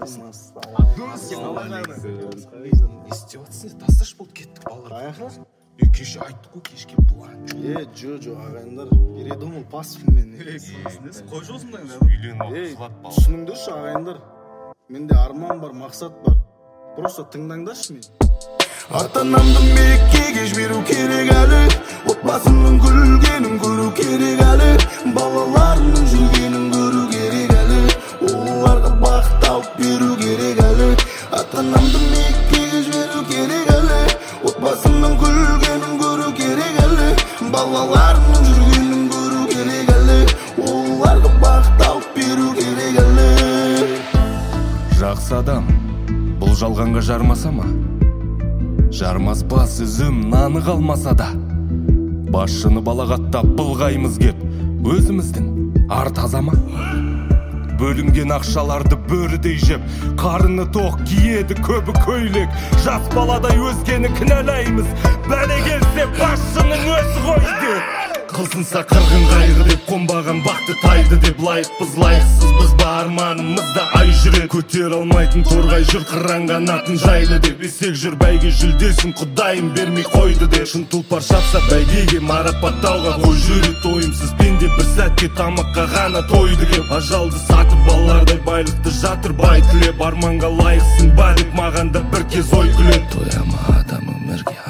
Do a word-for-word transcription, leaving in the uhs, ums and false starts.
Не істеп жатсың? Тасташ болып кеттік балалар. Қаяққа? Е, кеше айттық қой, кешке план. Е, жо, жо, ағайындар. Береді ол пасфилмен. Қой жосыңдар. Ей, түсініңдерші ағайындар. Менде арман бар, мақсат бар. Просто тыңдаңдаршы мен. Ата-анамды меккеге жіберу керек әлі, отбасымның күлгенін көру керек әлі, балаларымның жүргенін көру керек әлі, оларға бақыт тауып беру керек әлі. Ата-анамды меккеге жіберу керек әлі, отбасымның күлгенін көру керек әлі, балаларымның жүргенін көру керек әлі, оларға бақыт тауып беру керек әлі. Жақсы адам бұл жалғанға жармаса ма? Жармаспа сөзім наны қалмаса да, басшыны балағаттап былғаймыз кеп, өзіміздің ар таза ма? Бөлінген ақшаларды бөрідей жеп, қарыны тоқ киеді көбі көйлек, жас баладай өзгені кінәлаймыз, бәле келсе басшының өзі қойды. Қылсынса қырғын қайғы деп, қонбаған бақты тайды деп, лайықпыз лайықсыз біз ба арманымызда ай жүреді, көтер алмайтын торғай жүр қыран қанатын жайлы деп, есек жүр бәйге жүлдесін құдайым бермей қойды деп, шын тұлпар шапса бәйгеге марапаттауға қой жүреді, тойымсыз пенде бір сәтке тамаққа ғана тойды кеп, ажалды сатып балалардай байлықты жатырбай тілеп, арманға лайықсың ба деп маған да бір кез ой күледі. Тояма адам өмірге